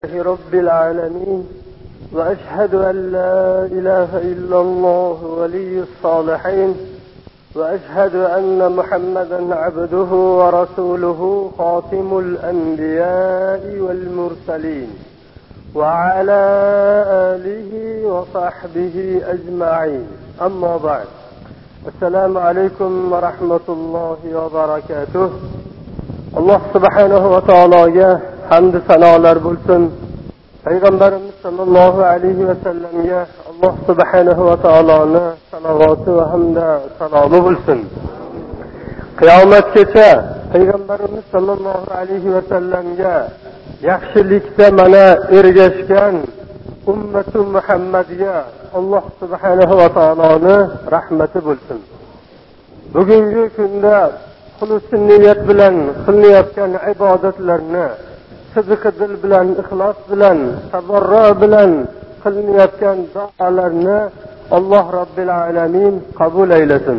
رب العالمين وأشهد أن لا إله إلا الله ولي الصالحين وأشهد أن محمدا عبده ورسوله خاتم الأنبياء والمرسلين وعلى آله وصحبه أجمعين. أما بعد، السلام عليكم ورحمة الله وبركاته. Allah subhanahu va taologa hamd sanolar bo'lsin. Payg'ambarimiz sollallohu alayhi va sallamga Alloh subhanahu va taoloning salovati va hamda salomi bo'lsin. Qiyomatgacha Payg'ambarimiz sollallohu alayhi va sallamga yaxshilikda mana ergashgan ummati Muhammadga Alloh subhanahu va taoloning rahmati bo'lsin. Bugungi kunda xulus niyat bilan qilinayotgan ibodatlarni sidq dil bilan, ixlos bilan, tabarru bilan qilinayotgan duolarni Alloh Robbil alamin qabul aylasin.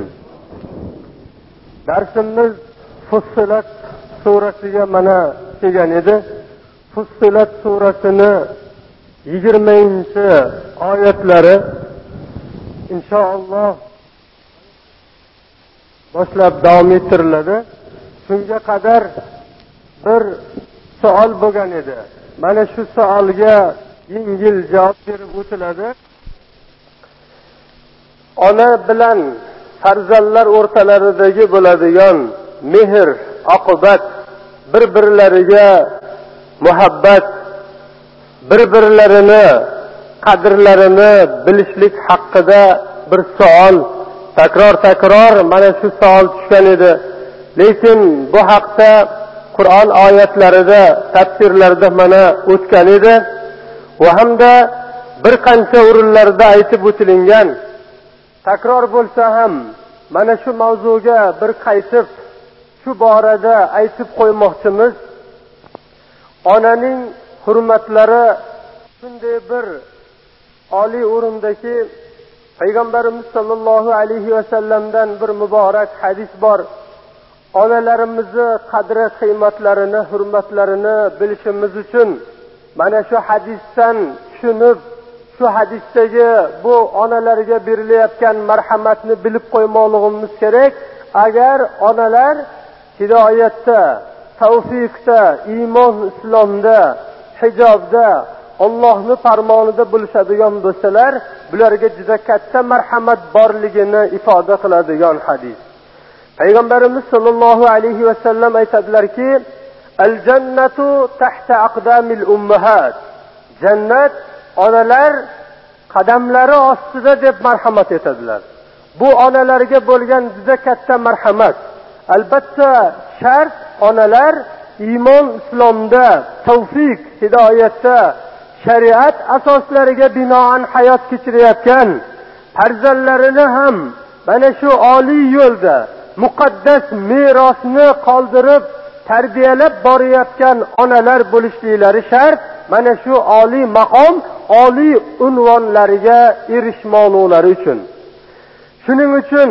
Darsimiz Fussilat surasiga mana kelgan edi. Fussilat surasini 20-oyatlari inshaalloh boshlab davom ettiriladi. Shunga qadar bir savol bo'lgan edi. Mana shu savolga yengil javob berib o'tiladi. Ona bilan farzandlar o'rtalaridagi bo'ladigan mehr, oqibat, bir-birlariga muhabbat, bir-birlarini qadrlarini bilishlik haqida bir savol takror mana shu savol tushgan edi. Lekin bu haqda Qur'on oyatlarida, tafsirlarda mana o'tgan edi. Va hamda bir qancha o'rinlarda aytib o'tilgan. Takror bo'lsa ham mana shu mavzuga bir qaytib shu borada aytib qo'ymoqchimiz. Onaning hurmatlari shunday bir oliy o'rindaki Payg'ambarimiz sollallohu alayhi va sallamdan bir muborak hadis bor. Onalarimizni qadri qiymatlarini, hurmatlarini bilishimiz uchun mana shu hadisdan tushunib, shu hadisdagi bu onalarga berilayotgan marhamatni bilib qo'ymoqligimiz kerak. Agar onalar hidoyatda, tavfiqda, iymon, islomda, hijobda, Allohning farmonida bo'lishadigan bo'lsalar, bularga juda katta marhamat borligini ifoda qiladigan hadis. Payg'ambarimiz sollallohu alayhi va sallam aytadilarki, "Al-jannatu tahta aqdamil ummahat." Jannat onalar qadamlari ostida deb marhamat etadilar. Bu onalarga bo'lgan juda katta marhamat. Albatta, shart onalar iymon, islomda, tavfiq, hidoyatda, shariat asoslariga binoan hayot kechirayotgan farzandlarini ham mana shu oliy yo'lda muqaddas merosni qoldirib tarbiyalab borayotgan onalar bo'lishliklari shart. Mana shu oliy maqom, oliy unvonlariga erishmoqlari uchun. Shuning uchun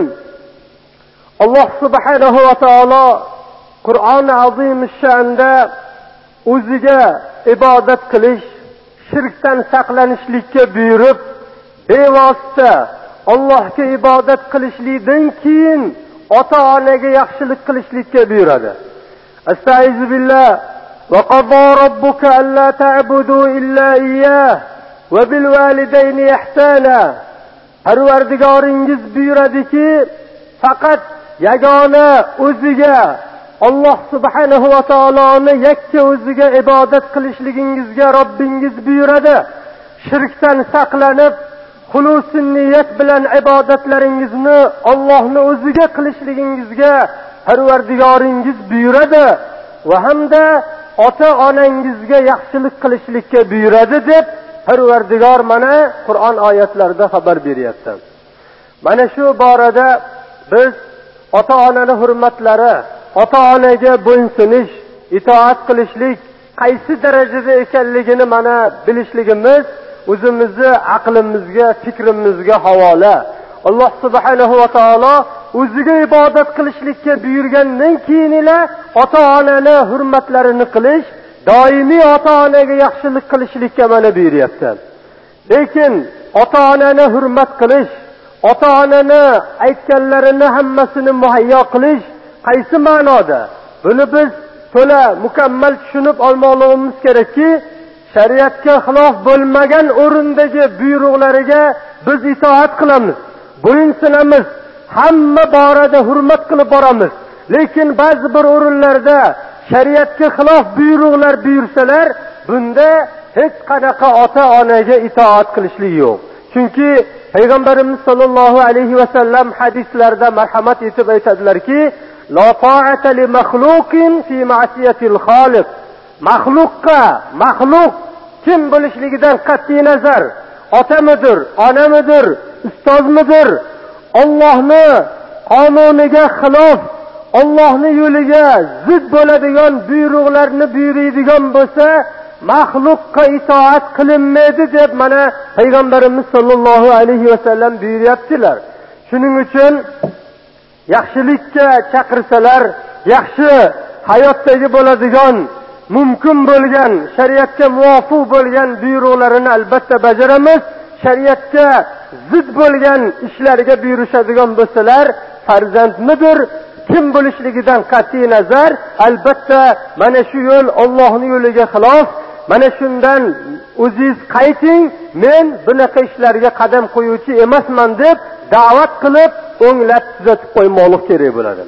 Alloh subhanahu va taolo Qur'on azim sha'nda o'ziga ibodat qilish, shirkdan saqlanishlikka buyurib, bevosita Allohga ibodat qilishlikdan keyin ota-onaga yaxshilik qilishlikka buyuradi. Astaizu billah. Va qada robbuka alla ta'budu illa iyyah va bil validayni ihsana. Parvardigoringiz buyuradiki, faqat yagona o'ziga Alloh subhanahu va taoloni yakka o'ziga ibodat qilishligingizga Robbingiz buyuradi. Shirkdan saqlanib, xulus niyat bilan ibodatlaringizni Allohning o'ziga qilishligingizga Parvardigoringiz buyuradi va hamda ota-onangizga yaxshilik qilishlikka buyuradi deb Parvardigor mana Qur'on oyatlarida xabar beryapti. Mana shu borada biz ota-onaning hurmatlari, ota-onaga bo'ysunish, itoat qilishlik qaysi darajada ekanligini mana bilishligimiz o'zimizni aqlimizga, fikrimizga havola. Alloh subhanahu va taolo o'ziga ibodat qilishlikka buyurgandan keyin ota-onani hurmatlarini qilish, doimiy ota-onaga yaxshilik qilishlikka mana buyuryapti. Lekin ota-onani hurmat qilish, ota-onani aytganlarini hammasini muhayyo qilish qaysi ma'noda? Buni biz to'la mukammal tushunib olmoqligimiz kerakki, shariatga xilof bo'lmagan o'rindagi buyruqlariga biz itoat qilamiz, bo'yinsunamiz, hamma borada hurmat qilib boramiz. Lekin ba'zi bir o'rinlarda shariatga xilof buyruqlar buyursalar, bunda hech qanaqa ota-onaga itoat qilishlik yo'q. Chunki Payg'ambarimiz sollallohu alayhi va sallam hadislarda marhamat etib aytadilarki, la ta'ata li makhluqin fi ma'siyatil khaliq. Maxluq kim bo'lishligidan qat'iy nazar, otamidir, onamidir, ustozmidir, Allohning qonuniga xilof, Allohning yo'liga zid bo'ladigan buyruqlarni buyuradigan bo'lsa, maxluqqa itoat qilinmaydi deb mana Payg'ambarimiz sollallohu alayhi va sallam buyuryaptilar. Shuning uchun yaxshilikka chaqirsalar, yaxshi hayotdagi bo'ladigan, mumkin bo'lgan, shariatga muvofiq bo'lgan buyruqlarini albatta bajaramiz. Shariatga zid bo'lgan ishlarga buyurishadigan bo'lsalar, farzandmidir, kim bo'lishligidan qat'iy nazar, albatta mana shu yo'l Allohning yo'liga xilof, mana shundan o'zingiz qayting, men bunaqa ishlarga qadam qo'yuvchi emasman deb da'vat qilib, o'nglab tuzatib qo'ymoqlik kerak bo'ladi.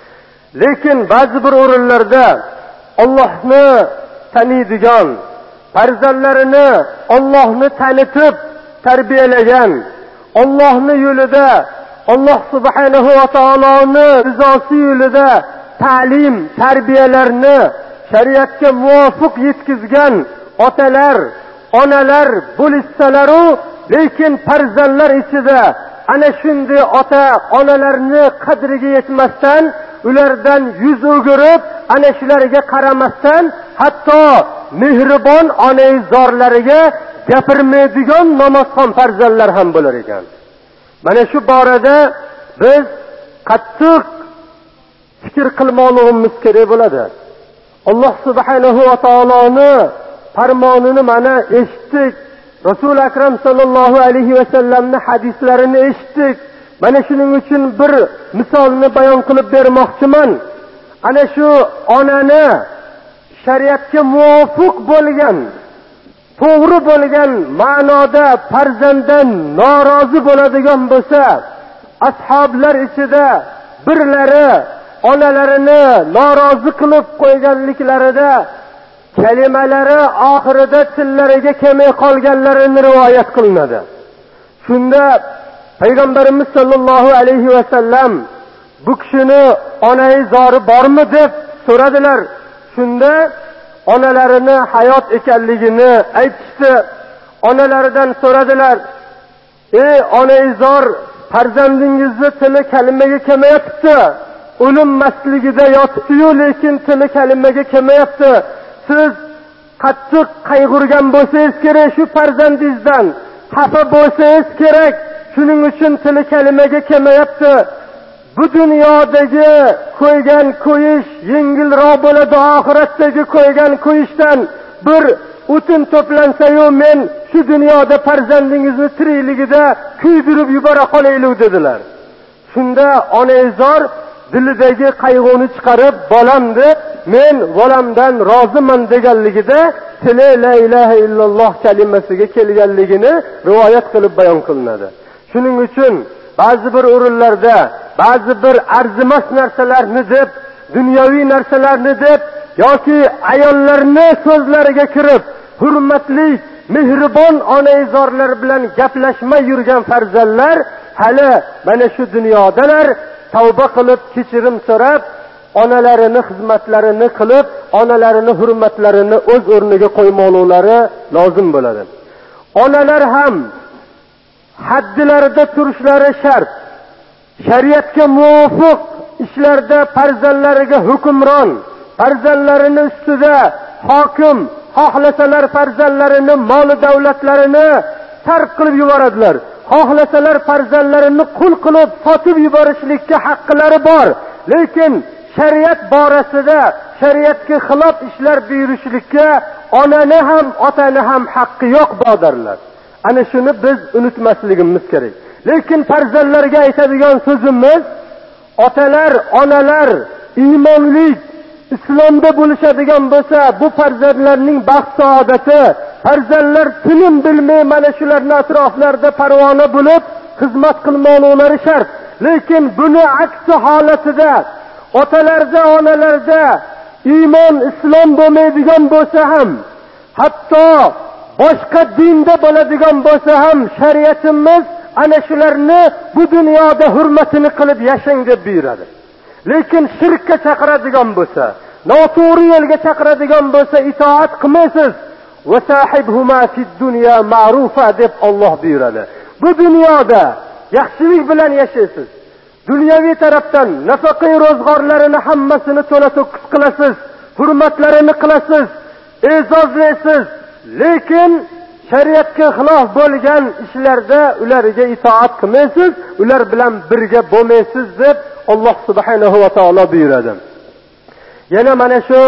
Lekin ba'zi bir o'rinlarda Allohni taniydigan, farzandlarini Allohni tanitib tarbiyalagan, Allohning yo'lida, Alloh subhanahu va taoloning rizosi yo'lida ta'lim, tarbiyalarni shariatga muvofiq yetkazgan otalar, onalar bo'lishsalaru, lekin farzandlar ichida ana shunday ota, onalarni qadriga yetmasdan, ulardan yuz o'girib, ana shularga qaramasdan, hatto mehribon onaizorlariga gapirmaydigan namozxon farzandlar ham bo'lar ekan. Mana shu borada biz qattiq fikr qilmoqligimiz kerak bo'ladi. Alloh subhanahu va taoloning farmonini mana eshitdik. Rasul akram sallallohu alayhi va sallamning hadislarini eshitdik. Mana shuning uchun bir misolni bayon qilib bermoqchiman. Ana shu onani shariatga muvofiq bo'lgan, to'g'ri bo'lgan ma'noda farzanddan norozi bo'ladigan bo'lsa, ashoblar ichida birlari onalarini norozi qilib qo'yganliklarida kalimalari oxirida tillariga kelmay qolganlarini rivoyat qilinadi. Shunda Payg'ambarimiz sollallohu alayhi va sallam bu kishini onaizori bormi deb so'radilar. Shunda onalarini hayot ekanligini aytishdi. Onalaridan so'radilar: "Ey onaizor, farzandingizni tili kalimaga kelmayapti. O'limmasligida yotibdi-yu, lekin tili kalimaga kelmayapti. Siz qattiq qayg'urgan bo'lsangiz kerak shu farzandingizdan, xafa bo'lsangiz kerak, shuning uchun tili kalimaga kelmayapti. Bu dunyodagi qo'ygan qo'yish yengilroq bo'ladi, oxiratdagi qo'ygan qo'yishdan bir o'tin to'plansa-yu, men shu dunyoda farzandingizni tirikligida kuydirib yubora qolaylik" dedilar. Shunda onaizor dilidagi qayg'uni chiqarib, "Bolam" deb, "Men bolamdan roziman" deganligida tili la ilaha illalloh kalimasiga kelganligini rivoyat qilib bayon qilinadi. Shuning uchun ba'zi bir o'rinlarda ba'zi bir arzimas narsalarni deb, dunyoviy narsalarni deb yoki ayollarni so'zlariga kirib, hurmatli, mehribon onaizorlar bilan gaplashmay yurgan farzandlar hali mana shu dunyodalar. Tavba qilib, kechirim so'rab, onalarini xizmatlarini qilib, onalarini hurmatlarini o'z o'rniga qo'ymoqlari lozim bo'ladi. Onalar ham haddilarida turishlari shart. Shariatga muvofiq ishlarda farzandlariga hukmron, farzandlarini ustida hokim, xohlasalar farzandlarini mol davlatlarini sarf qilib yuboradilar. Xohlasalar farzandlarini qul qilib sotib yuborishlikka haqqilari bor. Lekin shariat borasida shariatga xilof ishlar buyurishlikka onani ham otani ham haqqi yo'q birodarlar. Ana shuni biz unutmasligimiz kerak. Lekin farzandlarga aytadigan so'zimiz, otalar, onalar iymonli islomda bo'lishadigan bo'lsa, bu farzandlarning baxt saodati, farzandlar tinim bilmay mana shularning atroflarida parvona bo'lib xizmat qilmoqlari shart. Lekin buni aksi holatida otalarda, onalarda iymon, islom bo'lmaydigan bo'lsa ham, hatto boshqa dinda bo'ladigan bo'lsa ham shariatimiz ana shularni bu dunyoda hurmatini qilib yashang deb buyuradi. Lekin shirkka chaqiradigan bo'lsa, noto'g'ri yo'lga chaqiradigan bo'lsa itoat qilmaysiz. Va sahibhuma fid dunya ma'rufa deb Alloh buyuradi. Bu dunyoda yaxshilik bilan yashaysiz. Dunyoviy tarafdan nafaqa ro'zg'orlarini hammasini to'la to'kis qilasiz, hurmatlarini qilasiz, e'zozlaysiz. Lekin shariatga xilof bo'lgan ishlarda ularga itoat qilmaysiz, ular bilan birga bo'lmaysiz deb Alloh subhanahu va taolo buyuradi. Yana mana shu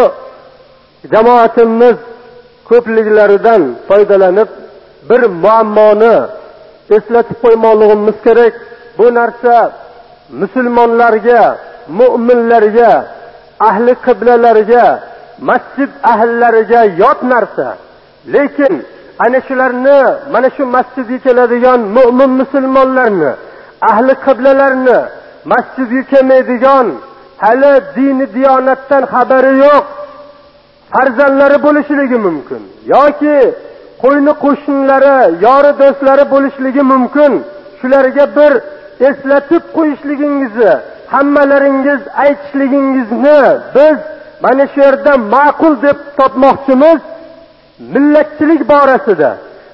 jamoatimiz ko'pliklaridan foydalanib bir muammoni eslatib qo'ymoqligimiz kerak. Bu narsa musulmonlarga, mu'minlarga, ahli qiblalarga, masjid ahllariga yot narsa. Lekin ana shularni, mana shu masjidga keladigan mu'min musulmonlarni, ahli qiblalarni masjidga kelmaydigan, hali dini diyonatdan xabari yo'q farzandlari bo'lishligi mumkin yoki qo'yni qo'shnilari, yori do'stlari bo'lishligi mumkin. Shularga bir eslatib qo'yishligingizni, hammalaringiz aytishligingizni biz mana shu yerda ma'qul deb topmoqchimiz. Millatchilik borasida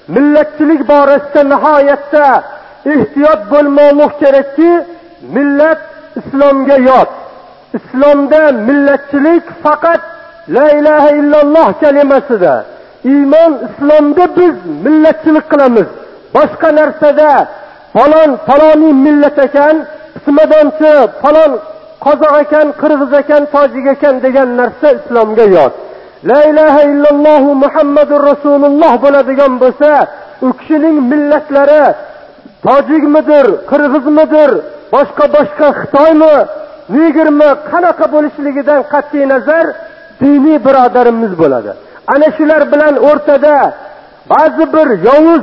nihoyatda ehtiyot bo'lmoq kerakki, millat islomga yot. Islomda millatchilik faqat la ilaha illalloh kalimasida. Iymon, islomda biz millatchilik qilamiz. Boshqa narsada faloniy millat ekan, ismadonchi, falon qozoq ekan, qirg'iz ekan, tojik ekan degan narsa islomga yot. La ilaha illalloh Muhammadur Rasululloh bo'ladigan bo'lsa, u kishining millatlari tojikmidir, qirg'izmidir, boshqa Xitoymi, Nigermi, qanaqa bo'lishligidan qat'iy nazar diniy birodarimiz bo'ladi. Ana shular bilan o'rtada ba'zi bir yovuz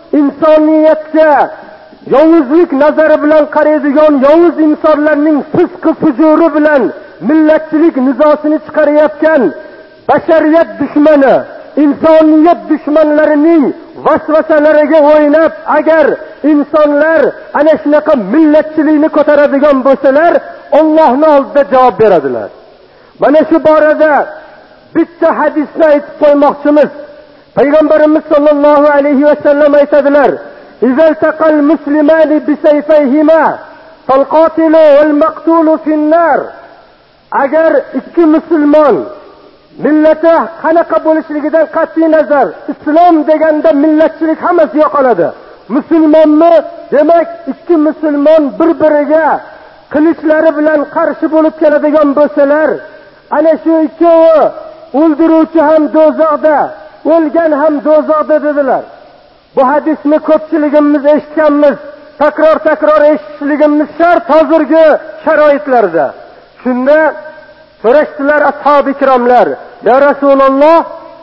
insoniyatga yovuzlik nazari bilan qaraydigan yovuz insonlarning fisqi fujuri bilan millatchilik nizosini chiqarayotgan bashariyat dushmani, insoniyat dushmanlarining vasvasalariga o'ynab, agar insonlar ana shunaqa millatchilikni ko'taradigan bo'lsalar, Allohning oldida javob beradilar. Mana shu borada bitta hadisni aytib qo'ymoqchimiz. Payg'ambarimiz sollallohu alayhi va sallam aytadilar: "Izal taqal muslimani bisayfayhima falqatilu wal maqtulu fin-nar." Agar ikki musulmon millati qanaqa bo'lishligidan qat'iy nazar, islom deganda millatchilik hammasi yo'qoladi. Musulmonni, demak, ikki musulmon bir-biriga qilichlari bilan qarshi bo'lib keladigan bo'lsalar, ana shu ikkovi o'ldiruvchi ham do'zaxda, o'lgan ham do'zaxda dedilar. Bu hadisni ko'pchiligimiz eshitganmiz, takror eshitishligimiz shart hozirgi sharoitlarda. Shunda so'rashdilar ashabi ikromlar: "Ya Rasululloh,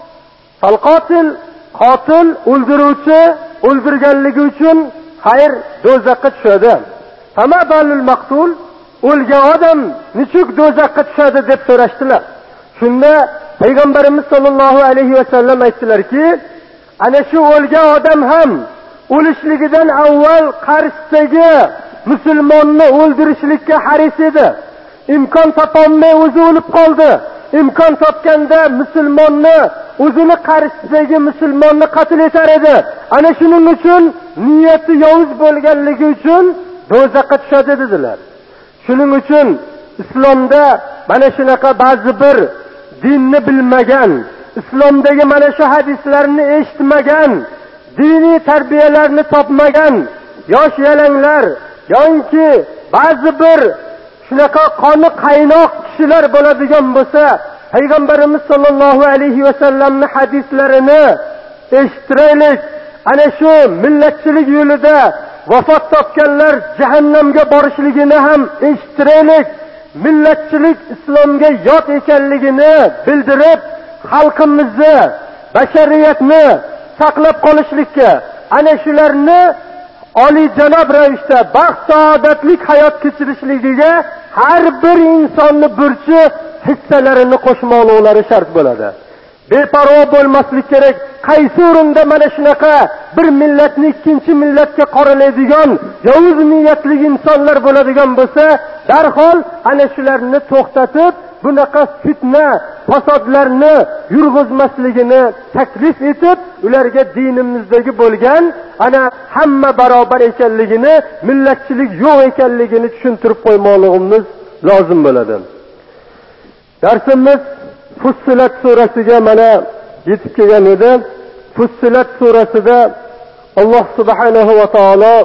al-qotil, qotil o'ldiruvchi o'ldirganligi uchun xayr do'zaxga tushadi. Fama balul maqtul, o'lgan odam nechuk do'zaxga tushadi?" deb so'rashdilar. Shunda Payg'ambarimiz sollallohu alayhi va sallam aytdilarki, ana shu o'lgan odam ham o'lishligidan avval qarshisidagi musulmonni o'ldirishlikka haris edi. İmkon topolmay o'zi o'lib qoldi. İmkon topganda musulmonni, o'zini qarshisidagi musulmonni qatl etar edi. Ana shuning uchun niyati yovuz bo'lganligi uchun do'zaxga tushadi dedilar. Shuning uchun islomda mana shunaqa ba'zi bir dinni bilmagan, islomdagi mana shu hadislarni eshitmagan, diniy tarbiyalarni topmagan yosh yalanglar yoki ba'zi bir shunaqa qoni qaynoq kishilar bo'ladigan bo'lsa, payg'ambarimiz sollallohu alayhi vasallamning hadislarini eshittiraylik. Ana shu millatchilik yo'lida vafot topganlar jahannamga borishligini ham eshittiraylik. Millatchilik islomga yot ekanligini bildirib, xalqimizni, bashariyatni saqlab qolishlikka, ana shularni oliyjanob ravishda baxt saodatlik hayot kechirishligiga har bir insonni burchi hissalarini qo'shmoqlari shart bo'ladi. Beparvo bo'lmaslik kerak. Qaysi o'rinda mana shunaqa bir millatni ikkinchi millatga qoralaydigan yovuz niyatli insonlar bo'ladigan bo'lsa, darhol ana shularni to'xtatib, bunaqa fitna, fasodlarni yurg'izmasligini taklif etib, ularga dinimizdagi bo'lgan ana hamma barobar ekanligini, millatchilik yo'q ekanligini tushuntirib qo'ymoqligimiz lozim bo'ladi. Darsimiz Fussilat surasiga mana yetib kelgan edi. Fussilat surasida Alloh subhanahu va taolo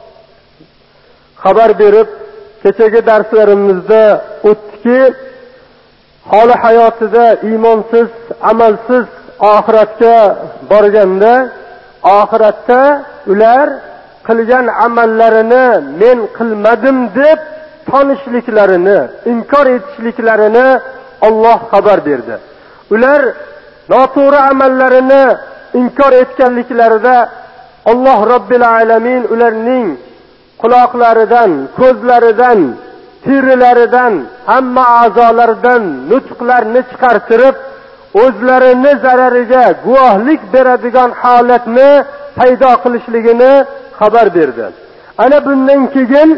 xabar berib, kechagi darslarimizda o'tdiki, holi hayotida iymonsiz, amalsiz oxiratga borganda, oxiratda ular qilgan amallarini men qilmadim deb tonishliklarini, inkor etishliklarini Alloh xabar berdi. Ular noto'g'ri amallarini inkor etganliklarida Alloh Robbil alamin ularning quloqlaridan, ko'zlaridan, terilaridan, hamma a'zolaridan nutqlarni chiqartirib, o'zlarini zarariga guvohlik beradigan holatni paydo qilishligini xabar berdi. Ana bundan keyin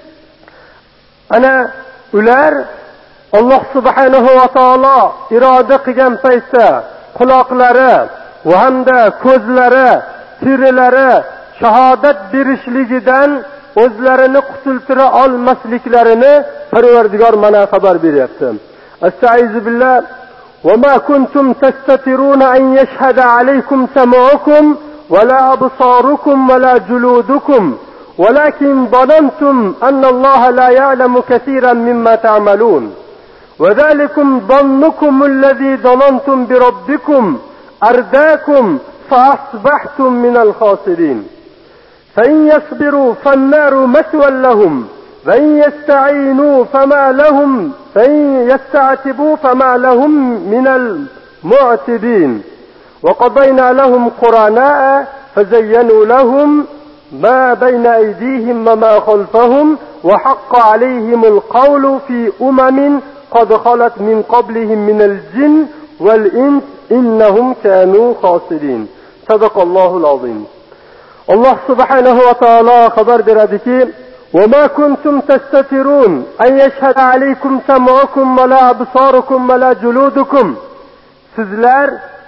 ana ular Alloh subhanahu va taolo iroda qilgan paytda quloqlari va hamda ko'zlari, terilari shahodat berishligidan o'zlarini qutultira olmasliklarini Parvardigor mana xabar beryapti. Astaizu billah. Va ma kuntum tastatiruna an yashhada alaykum sam'ukum va la absarukum va la juludukum walakin dhanantum anna Alloha la ya'lamu katiran mimma ta'malun. وذلكم ظنكم الذي ظننتم بربكم أرداكم فأصبحتم من الخاسرين فإن يصبروا فالنار مثوى لهم وإن يستعينوا فإن يستعتبوا فما لهم من المعتبين وقضينا لهم قرناء فزينوا لهم ما بين أيديهم وما خلفهم وحق عليهم القول في قد خلت من قبلهم من الجن والإنس إنهم كانوا خاسرين. صدق الله العظيم. الله سبحانه وتعالى خبر بردكي وما كنتم تستترون أن يشهد عليكم سمعكم ولا أبصاركم ولا جلودكم. Sizlar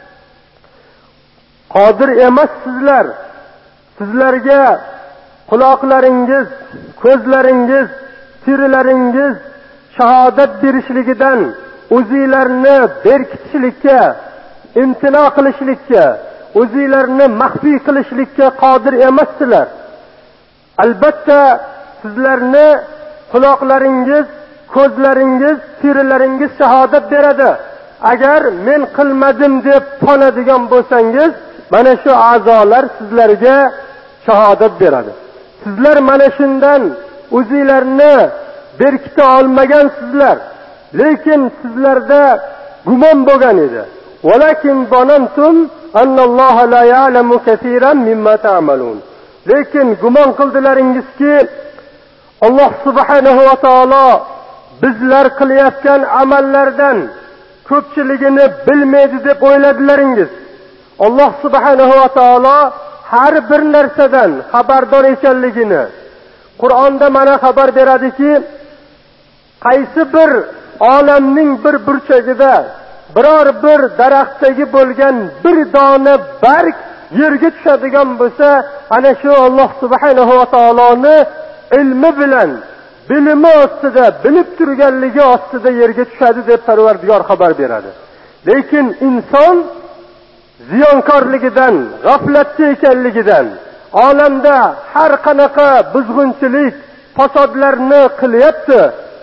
qodir emassizlar. Sizlarga quloqlaringiz, ko'zlaringiz, terilaringiz shahodat berishligidan o'zinglarni berkitishlikka, imtino qilishlikka, o'zinglarni maxfiy qilishlikka qodir emassizlar. Albatta sizlarni quloqlaringiz, ko'zlaringiz, terilaringiz shahodat beradi. Agar men qilmadim deb tonadigan bo'lsangiz, mana shu a'zolar sizlarga shahodat beradi. Sizlar mana shundan o'zinglarni berkita olmagansizlar, lekin sizlarda gumon bo'lgan edi. Walakin zanantum annalloha la ya'lamu katiran mimma ta'malun. Lekin gumon qildilaringizki, Alloh subhanahu va taolo bizlar qilayotgan amallardan ko'pchiligini bilmaydi deb o'yladilaringiz. Alloh subhanahu va taolo har bir narsadan xabardor ekanligini Qur'onda mana xabar beradiki, qaysi bir olamning bir burchagida biror bir daraxtdagi bo'lgan bir dona barg yerga tushadigan bo'lsa, ana shu Alloh subhanahu va taoloni ilmi bilan, bilimi ostida, bilib turganligi ostida yerga tushadi deb Parvardigor xabar beradi. Lekin inson ziyonkorligidan, g'aflatda ekanligidan, olamda har qanaqa buzg'unchilik, fasodlarni qilyapti.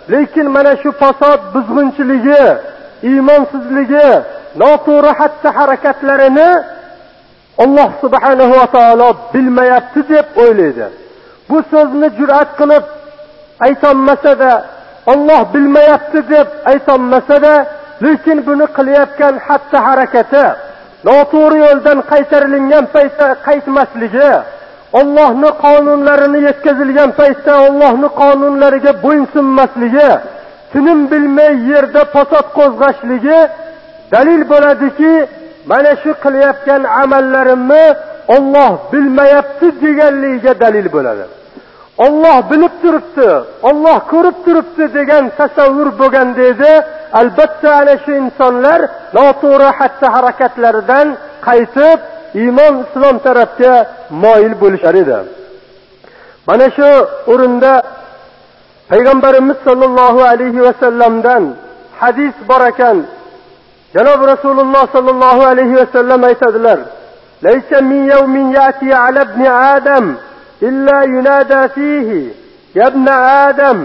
lekin mana shu fasod buzg'unchiligi, iymonsizligi, noto'g'ri xatti harakatlarini Alloh subhanahu va taolo bilmayapti deb o'ylaydi. Bu so'zni jur'at qilib aytolmasa-da, Alloh bilmayapti deb aytolmasa-da, lekin buni qilayotgan xatti harakati, noto'g'ri yo'ldan qaytarilgan paytda qaytmasligi, Allohning qonunlarini yetkazilgan paytda Allohning qonunlariga bo'ysunmasligi, tinim bilmay yerda fasod qo'zg'ashligi dalil bo'ladiki, mana shu qilayotgan amallarimni Alloh bilmayapti deganligiga dalil bo'ladi. Alloh bilib turibdi, Alloh ko'rib turibdi degan tasavvur bo'lganda edi, albatta ana shu insonlar noto'g'ri xatti harakatlaridan qaytib iymon islom tarafga moyil bo'lishar edi. Mana shu o'rinda payg'ambarimiz sollallohu alayhi va sallamdan hadis bor ekan. Janob Rasululloh sollallohu alayhi va sallam aytadilar: "Laysa min yawmin ya'ti 'ala ibn Adam illa yunada fihi ya ibn Adam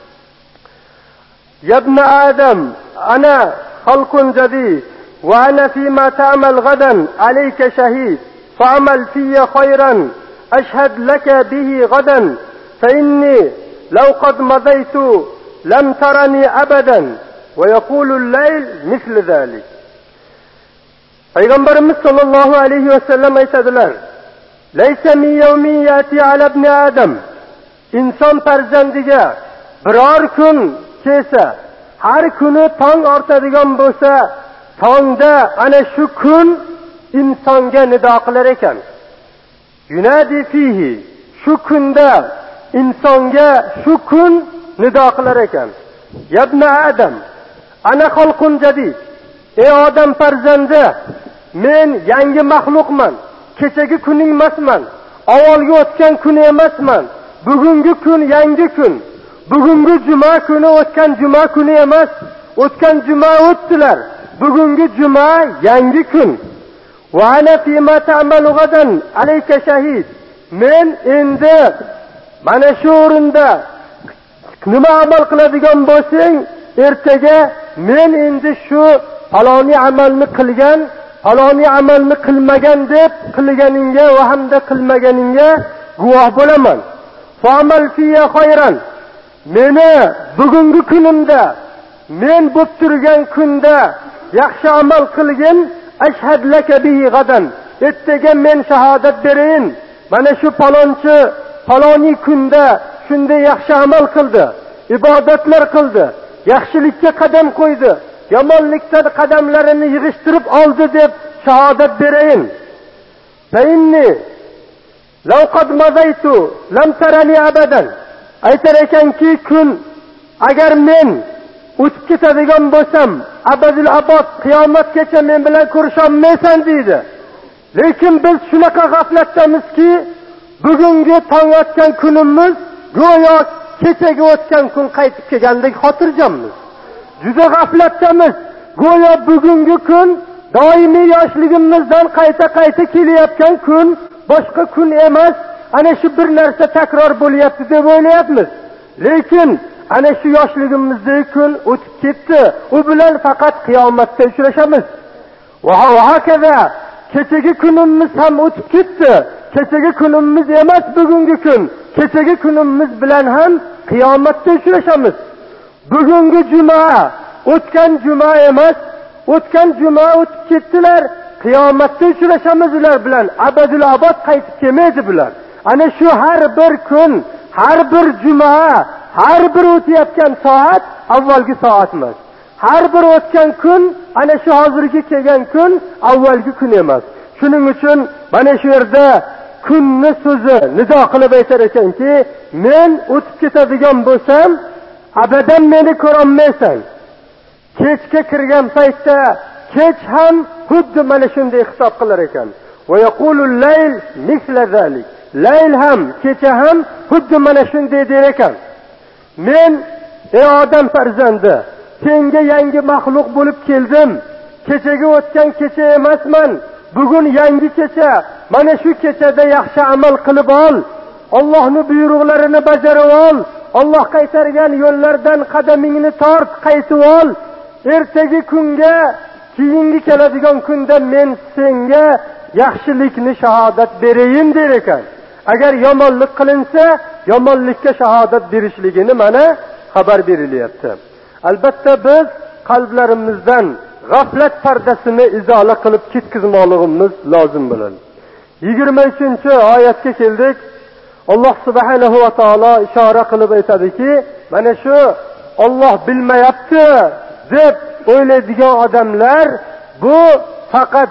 ya ibn Adam ana khalqun jadid wa ana fima ta'mal ghadan alayka shahid fa'amal fiyya khayran ashhad laka bihi ghadan fa inni law qad madaytu lam tarani abadan va yaqulu al-layl misl zalik." Payg'ambarimiz sollallohu alayhi va sallam aytadilar: "Laysa min yawmin yati 'ala ibn Adam." Inson farzandiga biror kun kelsa, har kuni tong ortadigan bo'lsa, tongda ana shu kun insonga nido qilar ekan. Yunadi fihi, shu kunda insonga shu kun nido qilar ekan. Ya ibn Adam, ana xalqun jadid. Ey odam farzandi, men yangi maxluqman. Kechagi kuning emasman. Avvalgi o'tgan kun emasman. Bugungi kun yangi kun. Bugungi juma kuni o'tgan juma kuni emas. O'tgan juma o'tdilar. Bugungi juma yangi kun. Va ana fima ta'malu ghadan alayka shahid. Men endi mana shu o'rinda nima amal qiladigan bo'lsang, ertaga men endi shu faloni amalni qilgan, faloni amalni qilmagan deb qilganingga va hamda qilmaganingga guvoh bo'laman. Fa'amal fiyya khayran. Meni bugungi kunimda, men bo'lib turgan kunda yaxshi amal qilgin, ashhad laka bihi ghadan. Ertaga men shahodat berayin. Mana shu falonchi faloni kunda shunday yaxshi amal qildi, ibodatlar qildi, yaxshilikka qadam qo'ydi, yomonlikdan qadamlarini yig'ishtirib oldi deb shahodat berayin. Fa-inni law qad madaytu lam tarani abadan. Aytar ekanki, kun agar men o'tib ketadigan bo'lsam, abadil abad qiyomatgacha men bilan ko'risholmaysan deydi. Lekin biz shunaqa g'aflatdamizki, bugungi tong otgan kunimiz go'yo kechagi o'tgan kun qaytib kelgandek xotirjammiz. Juda g'aflatdamiz. Go'yo bugungi kun doimiy yoshligimizdan qayta kelayotgan kun, boshqa kun emas, ana shu bir narsa takror bo'lyapti deb o'ylayapmiz. Lekin ana shu yoshligimizdagi kun o'tib ketdi. U bilan faqat qiyomatda uchrashamiz. Va hakaza kechagi kunimiz ham o'tib ketdi. Kechagi kunimiz emas bugungi kun. Kechagi kunimiz bilan ham qiyomatda uchrashamiz. Bugungi juma o'tgan juma emas, o'tgan juma o'tib ketdilar. Qiyomatda uchrashamiz ular bilan. Abadul abad qaytib kelmaydi bular. Ana shu har bir kun, har bir juma, har bir o'tayotgan soat avvalgi soat emas. Har bir o'tgan kun ana shu hozirgi kelgan kun avvalgi kun emas. Shuning uchun mana shu yerda kunni so'zi nido qilib aytar ekanki, men o'tib ketadigan bo'lsam, abadan meni ko'rolmaysan. Kechga kirgan paytda kech ham xuddi mana shunday hisob qilar ekan. Va yaqulul layl misla zalik. Layl ham, kecha ham xuddi mana shunday der ekan. Men ey odam farzandi, senga yangi maxluq bo'lib keldim. Kechagi o'tgan kecha emasman. Bugun yangi kecha. Mana shu kechada yaxshi amal qilib ol. Allohning buyruqlarini bajarib ol. Alloh qaytargan yo'llardan qadamingni tort, qaytib ol. Ertagi kunga, keyingi keladigan kunda men senga yaxshilikni shahodat berayin der ekan. Agar yomonlik qilinsa, yomonlikka shahodat berishligini mana xabar berilyapti. Albatta biz qalblarimizdan g'aflat pardasini izola qilib ketkizmoqligimiz lozim bo'ladi. 23-oyatga keldik. Alloh subhanahu va taolo ishora qilib aytadiki, mana shu Alloh bilmayapti deb o'ylaydigan odamlar bu faqat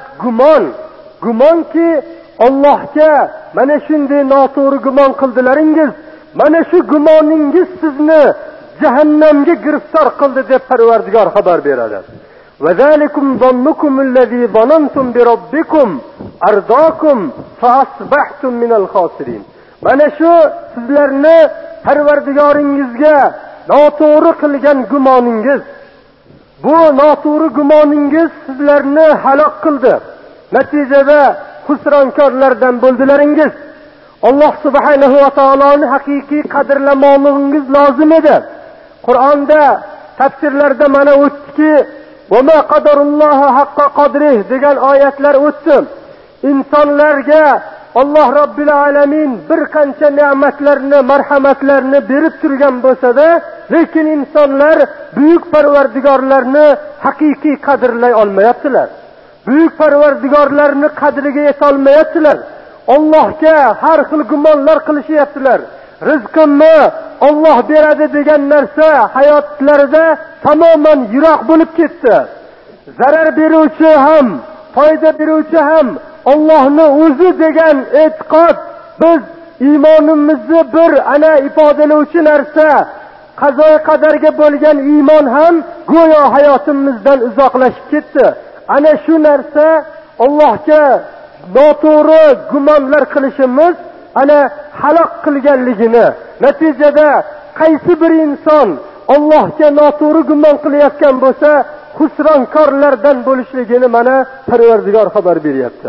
gumonki Allohga mana shunday noto'g'ri gumon qildilaringiz, mana shu gumoningiz sizni jahannamga giriftor qildi deb Parvardigor xabar beradi. Va zalikum zannukum allazi zanantum bi robbikum ardaakum fa asbahtum minal khosirin. Mana shu sizlarni Parvardigoringizga noto'g'ri qilgan gumoningiz, bu noto'g'ri gumoningiz sizlarni halok qildi. Natijada xusronkorlardan bo'ldilaringiz. Alloh subhanahu va taoloni haqiqiy qadrlamoqligingiz lozim edi. Qur'onda tafsirlarda mana o'tdiki, "Va ma qadarulloha haqqa qadrih" degan oyatlar o'tdi. İnsonlarga Alloh Robbil alamin bir qancha ne'matlarni, marhamatlarni berib turgan bo'lsa-da, lekin insonlar buyuk Parvardigorlarni haqiqiy qadrlay olmayaptilar. Buyuk Parvardigorlarni qadriga yeta olmayaptilar. Allohga har xil gumonlar qilishyaptilar. Rizqimni Alloh beradi degan narsa hayotlarida tamoman yiroq bo'lib ketdi. Zarar beruvchi ham, foyda beruvchi ham Allohni o'zi degan e'tiqod biz iymonimizni bir ana ifodalovchi narsa. Qazoy qadarga bo'lgan iymon ham go'yo hayotimizdan uzoqlashib ketdi. Ana shu narsa Allohga noto'g'ri gumonlar qilishimiz ana halok qilganligini, natijada qaysi bir inson Allohga noto'g'ri gumon qilayotgan bo'lsa, xusronkorlardan bo'lishligini mana Parvardigor xabar beryapti.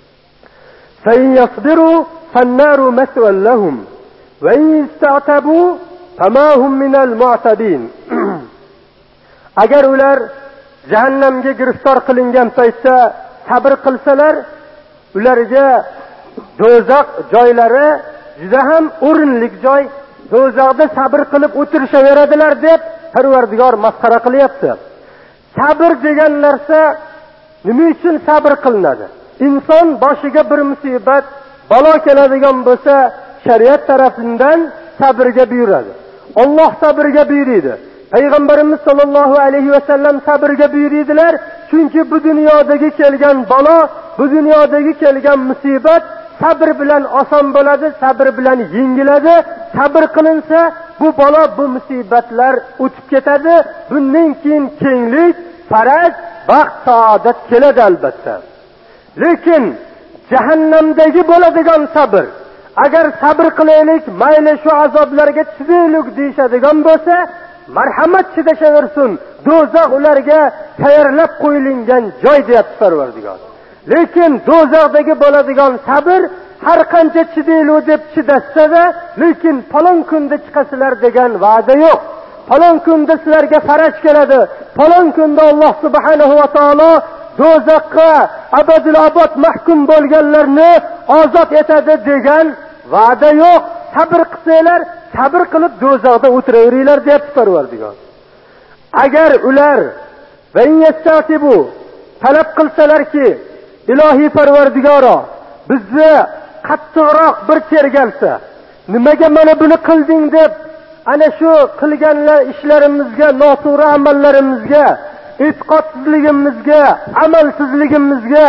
Sayyasbiru fannaru maswal lahum va in ista'tabu fama hum minal mu'tabin. Agar ular jahannamga giriftor qilingan paytda sabr qilsalar, ularga do'zax joylari juda ham o'rinli joy, do'zaxda sabr qilib o'tirishaveradilar deb Parvardigor masxara qilyapti. Sabr degan narsa nima uchun sabr qilinadi? Inson boshiga bir musibat, balo keladigan bo'lsa, shariat tarafidan sabrga buyuradi. Alloh sabrga buyurdi. Payg'ambarimiz sollallohu alayhi va sallam sabrga buyurdilar, chunki bu dunyodagi kelgan balo, bu dunyodagi kelgan musibat sabr bilan oson bo'ladi, sabr bilan yengiladi. Sabr qilinsa, bu balo, bu musibatlar o'tib ketadi. Bundan keyin kenglik, faraj, baxt, saodat keladi albatta. Lekin jahannamdagi bo'ladigan sabr, agar sabr qilaylik, mayli shu azoblarga chidaylik deyishadigan bo'lsa, marhamat chidashaversin, do'zax ularga tayyorlab qo'yilgan joy deyapti Parvardigor. Lekin do'zaxdagi bo'ladigan sabr har qancha chidaylik deb chidashsa-da, lekin falon kunda chiqasizlar degan va'da yo'q. Falon kunda sizlarga faraj keladi. Falon kunda Alloh subhanahu va taolo do'zaxga abadul abad mahkum bo'lganlarni ozod etadi degan va'da yo'q. Sabr qilsanglar, sabr qilib do'zaxda o'tiraveringlar deyapti Parvardigor. Agar ular va yastatibu talab qilsalarki, ilohiy Parvardigoro, bizni qattiqroq bir tergalsa, nimaga mana buni qilding deb ana shu qilganlar ishlarimizga, noto'g'ri amallarimizga, e'tiqodsizligimizga, amalsizligimizga,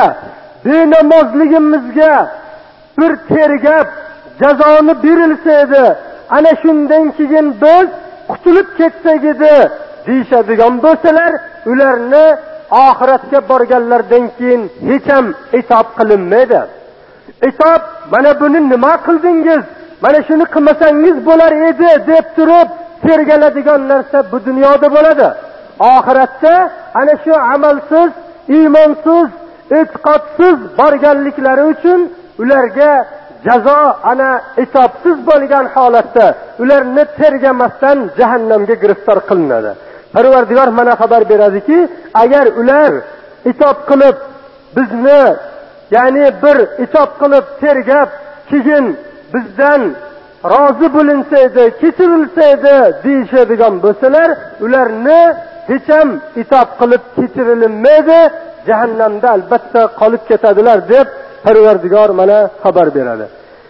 benamozligimizga bir tergab jazoni berilsa edi, ana shundan keyin biz qutulib ketsak edi deyishadigan bo'lsalar, ularni oxiratga borganlardan keyin hech ham itob qilinmaydi. Itob, mana buni nima qildingiz, mana shuni qilmasangiz bo'lar edi deb turib tergaladigan narsa bu dunyoda bo'ladi. Oxiratda ana shu amalsiz, iymonsiz, e'tiqodsiz borganliklari uchun ularga jazo ana itobsiz bo'lgan holatda ularni tergamasdan jahannamga giriftor qilinadi. Parvardigor mana xabar beradiki, agar ular itob qilib bizni, ya'ni bir itob qilib tergab, keyin bizdan rozi bo'linsa edi, kechirilsa edi deyishadigan bo'lsalar, ularni hech ham itob qilib kechirilmaydi, jahannamda albatta qolib ketadilar deb Parvardigor mana xabar beradi.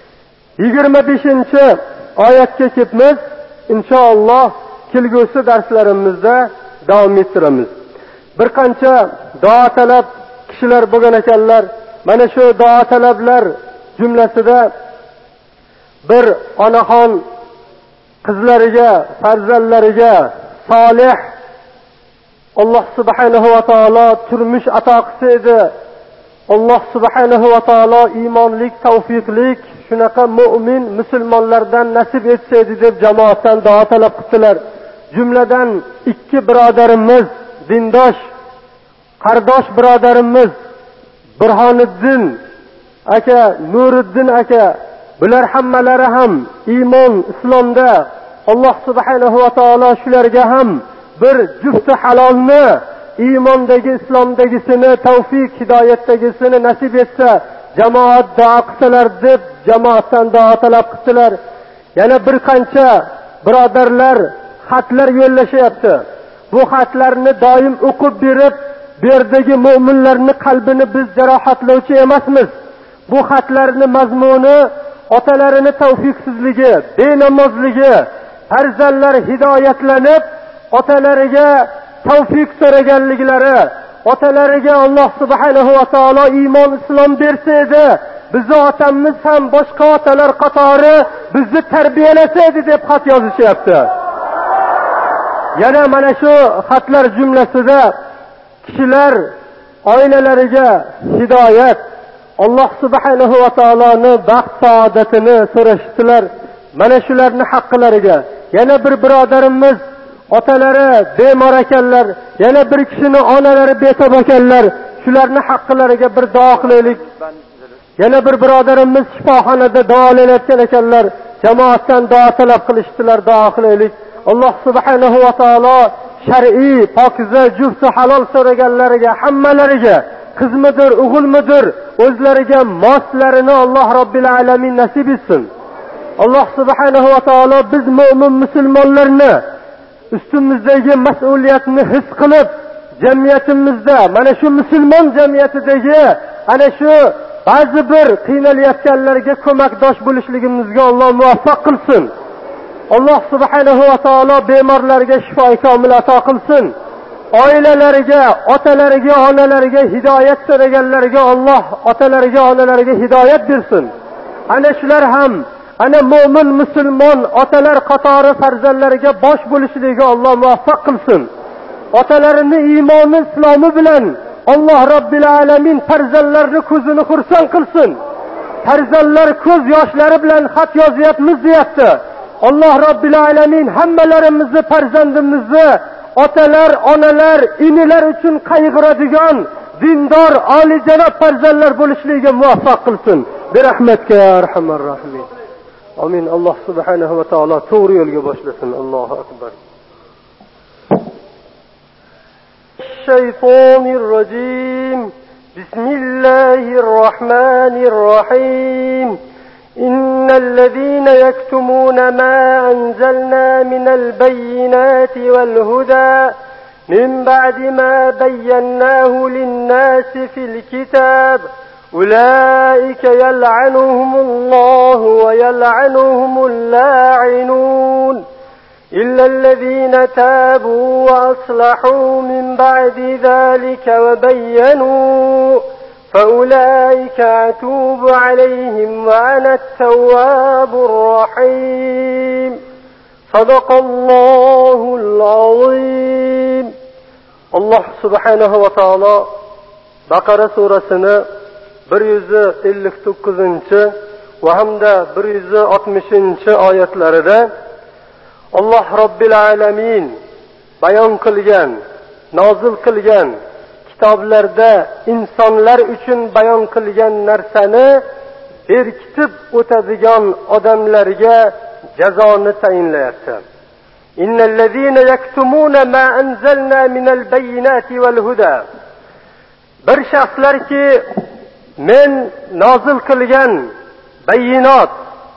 25-oyatga ketamiz. Inshaalloh kelgusi darslarimizda davom ettiramiz. Bir qancha duo talab kishilar bo'lgan ekanlar. Mana shu duo talablar jumlasida bir onaxon qizlariga, farzandlariga solih Alloh subhanahu va taolo turmush ato qilsa edi. Alloh subhanahu va taolo iymonlik, tavfiqlik, shunaqa mu'min musulmonlardan nasib etsa edi deb jamoatdan duo talab qildilar. Jumladan ikki birodarimiz, dindosh, qardosh birodarimiz Burhoniddin aka, Nuriddin aka, bular hammalari ham iymon, islomda Alloh subhanahu va taolo shularga ham bir jufti halolni, iymondagi, islomdagisini, tavfiq, hidoyatdagisini nasib etsa, jamoat duo qilsalar deb jamoatdan duo talab qildilar. Yana bir qancha birodarlar xatlar yo'llashyapti. Bu xatlarni doim o'qib berib, bu yerdagi mu'minlarning qalbini biz jarohatlovchi emasmiz. Bu xatlarning mazmuni otalarini tavfiqsizligi, benamozligi, farzandlar hidoyatlanib, otalariga tavfiq so'raganliklari, otalariga Alloh subhanahu va taolo iymon, islom bersa edi, bizni otamiz ham boshqa otalar qatori bizni tarbiyalasa edi deb xat yozishyapti. Yana mana shu xatlar jumlasida kishilar oilalariga hidoyat, Alloh subhanahu va taoloni baxt saodatini so'rashdilar. Mana shularning haqqilariga yana bir birodarimiz otalari bemor ekanlar, yana bir kishining onalari betob ekanlar. Shularning haqqilariga bir duo qilaylik. Yana bir birodarimiz shifoxonada davolanayotgan ekanlar. Jamoatdan duo talab qilishdilar, duo qilaylik. Alloh subhanahu va taolo shar'iy, pokiza, jufti halol so'raganlariga, hammalariga qizmidir, o'g'ilmidir, o'zlariga moslarini Alloh robbil alamin nasib etsin. Alloh subhanahu va taolo biz mu'min musulmonlarni ustimizdagi mas'uliyatni his qilib, jamiyatimizda, mana shu musulmon jamiyatidagi ana shu ba'zi bir qiynalayotganlarga ko'makdosh bo'lishligimizga Alloh muvaffaq qilsin. Alloh subhanahu va taolo bemorlarga shifo komil ato qilsin. Oilalariga, otalariga, onalariga hidoyat so'raganlarga Alloh otalariga, onalariga hidoyat bersin. Ana shular ham ana mu'min musulmon otalar qatori farzandlariga bosh bo'lishligiga Alloh muvaffaq qilsin. Otalarining iymoni, islomi bilan Alloh robbil alamin farzandlarning ko'zini xursand qilsin. Farzandlar ko'z yoshlari bilan xat yozyapmiz deyapti. Alloh robbil alamin hammalarimizni, farzandimizni otalar, onalar, inilar uchun qayg'uradigan dindor, oliyjanob farzandlar bo'lishligiga muvaffaq qilsin. Bi rahmatika ya arhamar rohimin. Amin. Alloh subhanahu va taolo to'g'ri yo'lga boshlasin. Allohu akbar. Shaytonir rojim. Bismillahir rohmanir rohim. إن الذين يكتمون ما أنزلنا من البينات والهدى من بعد ما بيناه للناس في الكتاب أولئك يلعنهم الله ويلعنهم اللاعنون إلا الذين تابوا وأصلحوا من بعد ذلك وبينوا فأولئك أتوب عليهم وأنا التواب الرحيم صدق الله العظيم. الله سبحانه وتعالى Baqara surasini 159 va hamda 160 oyatlarida Alloh robbil alamin bayon qilgan, nozil qilgan kitoblarda insonlar uchun bayon qilgan narsani berkitib o'tadigan odamlarga jazoni tayinlayapti. Innallazina yaktumuna ma anzalna minal bayyinati wal huda. Bir shaxslarki men nozil qilgan bayyinot,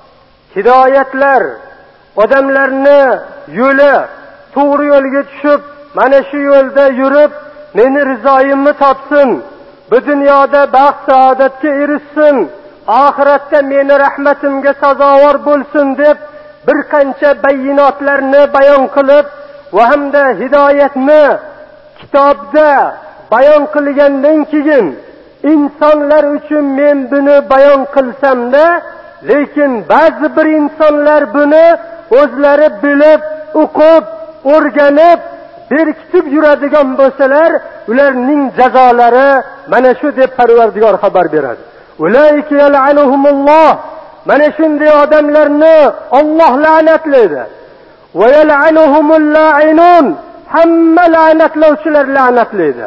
hidoyatlar, odamlarni yo'li to'g'ri yo'lga tushib, mana shu yo'lda yurib, meni rizoyimni topsin, bu dunyoda baxt saodatga erishsin, oxiratda meni rahmatimga sazovor bo'lsin deb bir qancha bayyinotlarni bayon qilib va hamda hidoyatni kitobda bayon qilgandan keyin insonlar uchun men buni bayon qilsam-da, lekin ba'zi bir insonlar buni o'zlari bilib, o'qib, o'rganib, berkitib yuradigan bo'lsalar, ularning jazolari mana shu deb Parvardigor xabar beradi. Ulayka yal'anuhumulloh. Mana shunday odamlarni Alloh la'natlaydi. Va yal'anuhumul la'inun. Hamma la'natlovchilar la'natlaydi.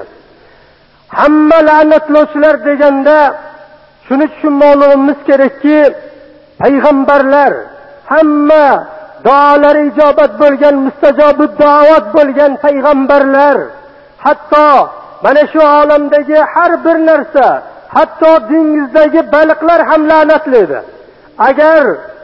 Hamma la'natlovchilar deganda shuni tushunmoqligimiz kerakki, payg'ambarlar, hamma duolari ijobat bo'lgan, mustajobud da'vat bo'lgan payg'ambarlar, hatto mana shu olamdagi har bir narsa, hatto dengizdagi baliqlar ham la'natlaydi. Agar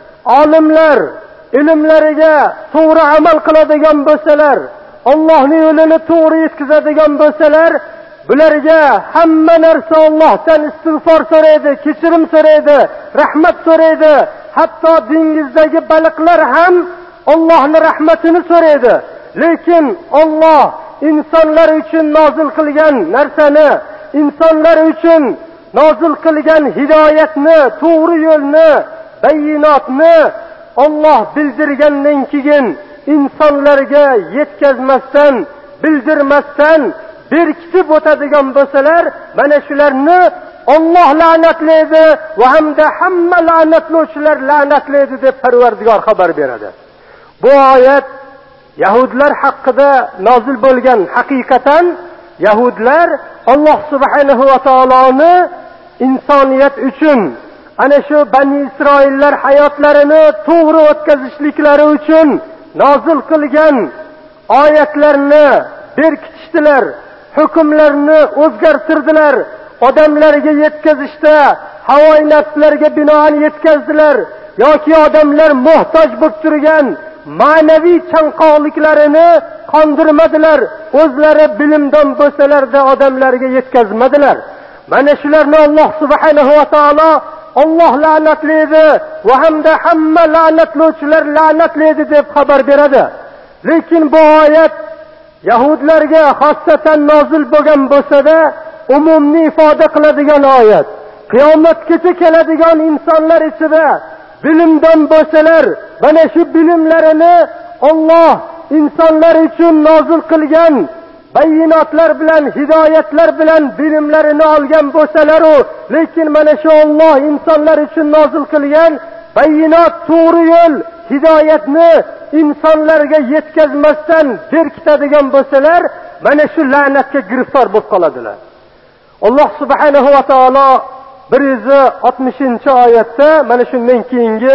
olimlar ilmlariga to'g'ri amal qiladigan bo'lsalar, Allohning yo'lini to'g'ri yetkazadigan bo'lsalar, bularga hamma narsa Allohdan istig'for so'raydi, kechirim so'raydi, rahmat so'raydi. Hatto dengizdagi baliqlar ham Allohning rahmatini so'raydi. Lekin Alloh insonlar uchun nozil qilgan narsani, insonlar uchun nozil qilgan hidoyatni, to'g'ri yo'lni, bayyinotni Alloh bildirgandan keyin insonlarga yetkazmasdan, bildirmasdan berkitib o'tadigan bo'lsalar, mana shularni Alloh la'natlaydi va hamda hamma la'natlovchilar la'natlaydi deb Parvardigor xabar beradi. Bu oyat Yahudlar haqida nozil bo'lgan. Haqiqatan Yahudlar Alloh subhanahu va taoloni insoniyat uchun, ana shu Bani Isroillar hayotlarini to'g'ri o'tkazishliklari uchun nozil qilgan oyatlarni berkitishdilar, hukmlarni o'zgartirdilar, odamlarga yetkazishda havoyi nafslarga binoan yetkazdilar yoki odamlar muhtoj bo'lib turgan ma'naviy chanqoqliklarini qondirmadilar, o'zlari bilimdon bo'lsalarda odamlarga yetkazmadilar. Mana shularni Alloh subhanahu va taolo Alloh la'natlaydi va hamda hamma la'natlovchilar la'natlaydi deb xabar beradi. Lekin bu oyat Yahudlarga xossatan nozil bo'lgan bo'lsa-da, umumni ifoda qiladigan oyat. Qiyomatgacha keladigan insonlar ichida bilimdon bo'lsalar, mana shu bilimlarini Alloh insonlar uchun nozil qilgan bayyinotlar bilan, hidoyatlar bilan bilimlarini olgan bo'lsalar, lekin mana shu Alloh insonlar uchun nozil qilgan bayyinot, to'g'ri yo'l, hidoyatni insonlarga yetkazmasdan berkitadigan bo'lsalar, mana shu la'natga giriftor bo'lib qoladilar. Alloh subhanahu va taolo 160-oyatda, mana shundan keyingi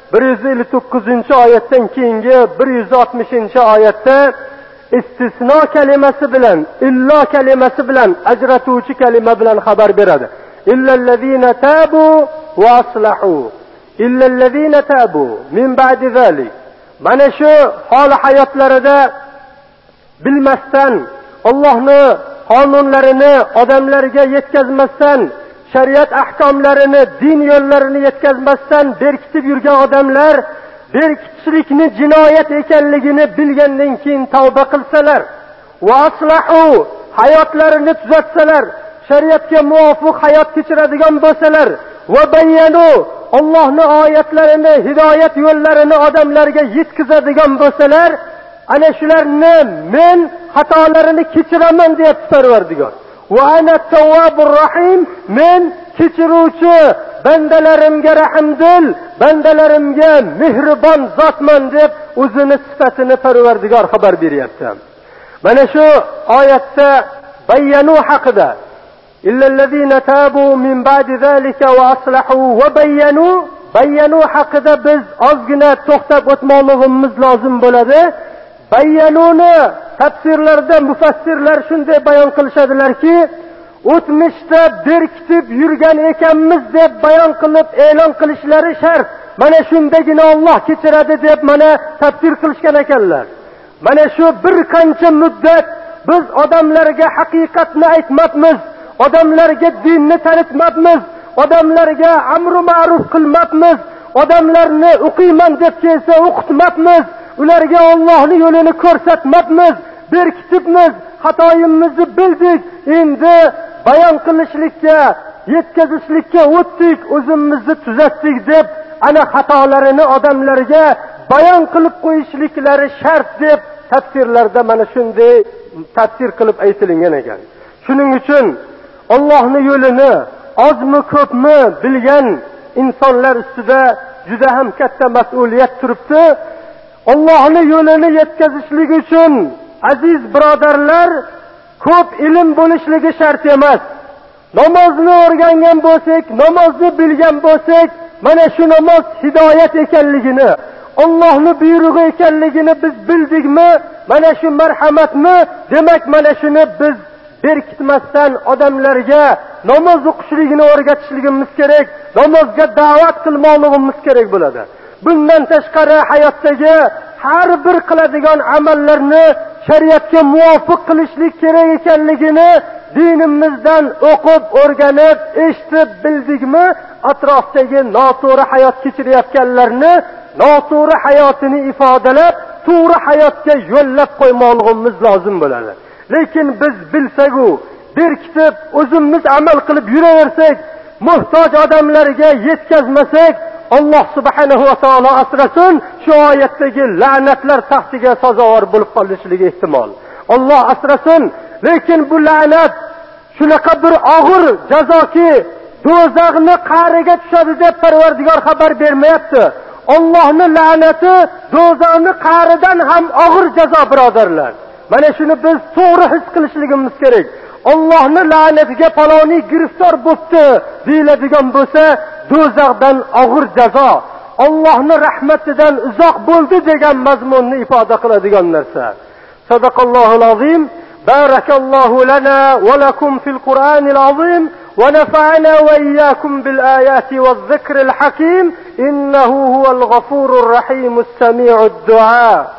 159-oyatdan keyingi 160-oyatda istisno kalimasi bilan, illo kalimasi bilan, ajratuvchi kalima bilan xabar beradi. Illallazina tabu va aslahu. Illallazina tabu min ba'di zalik. Mana shu hol hayotlarida bilmasdan, Allohning qonunlarini odamlarga yetkazmasdan, shariat ahkomlarini, din yo'llarini yetkazmasdan berkitib yurgan odamlar, berkitishlikni jinoyat ekanligini bilgandan keyin tavba qilsalar va aslahu, hayotlarini tuzatsalar, shariatga muvofiq hayot kechiradigan bo'lsalar va bayyanu, Allohning oyatlarini, hidoyat yo'llarini odamlarga yetkazadigan bo'lsalar, ana shularni men xatolarini kechiraman deyapti Parvardigor. Va ana tawwabur rahim, men kechiruvchi, bandalarimga rahmdil, bandalarimga mehribon zotman deb o'zini sifatini Parvardigor xabar beryapti. Mana shu oyatda bayyanu haqida, illallazina tabu min ba'di zalika va aslahu va bayyanu haqida biz ozgina to'xtab o'tmoqligimiz lozim bo'ladi. Bayyanuni tafsirlarda mufassirlar shunday bayon qilishadilarki, o'tmishda berkitib yurgan ekanmiz deb bayon qilib e'lon qilishlari shart. Mana shundagina Alloh kechiradi deb mana tafsir qilishgan ekanlar. Mana shu bir qancha muddat biz odamlarga haqiqatni aytmabmiz, odamlarga dinni tanitmabmiz, odamlarga amru ma'ruf qilmabmiz, odamlarni o'qiyman deb kelsa o'qitmabmiz, ularga Allohning yo'lini ko'rsatmabmiz, berkitibmiz, xatoyimizni bildik, endi bayon qilishlikka, yetkazishlikka o'tdik, o'zimizni tuzatdik deb ana xatolarini odamlarga bayon qilib qo'yishliklari shart deb tafsirlarda mana shunday tafsir qilib aytilgan ekan. Shuning uchun Allohning yo'lini ozmi ko'pmi bilgan insonlar ustida juda ham katta mas'uliyat turibdi. Allohning yo'lini yetkazishlik uchun aziz birodarlar, ko'p ilm bo'lishligi shart emas. Namozni o'rgangan bo'lsak, namozni bilgan bo'lsak, mana shu namoz hidoyat ekanligini, Allohning buyrug'i ekanligini biz bildikmi? Mana shu marhamatmi? Demak, mana shuni biz berkitmasdan odamlarga namoz o'qishligini o'rgatishligimiz kerak, namozga da'vat qilmoqligimiz kerak bo'ladi. Bundan tashqari hayotdagi har bir qiladigan amallarni shariatga muvofiq qilishlik kerak ekanligini dinimizdan o'qib, o'rganib, eshitib bildikmi? Atrofdagi noto'g'ri hayot kechirayotganlarni noto'g'ri hayotini ifodalab, to'g'ri hayotga yo'llab qo'ymoqligimiz lozim bo'ladi. Lekin biz bilsak-u, berkitib, o'zimiz amal qilib yuraversak, muhtoj odamlarga yetkazmasak, Alloh subhanahu va taolo asrasin, shu oyatdagi la'natlar taxtiga sazovor bo'lib qolishligi ehtimol. Alloh asrasin, lekin bu la'nat shunaqa bir og'ir jazoki, do'zaxni qa'riga tushadi deb Parvardigor xabar bermayapti. Allohning la'nati do'zaxni qa'ridan ham og'ir jazo, birodarlar. Mana shuni biz to'g'ri his qilishligimiz kerak. Allohning la'natiga faloni giriftor bo'libdi deyiladigan bo'lsa, do'zaxdan og'ir jazo, Allohning rahmatidan uzoq bo'ldi degan mazmunni ifoda qiladigan narsa. Sadaqallohul azim. Barakallohu lana va lakum fil Qur'anil azim va nafa'ana va iyyakum bil ayati vaz zikril hakim innahu huval g'afurur rahim as-sami'ud du'a.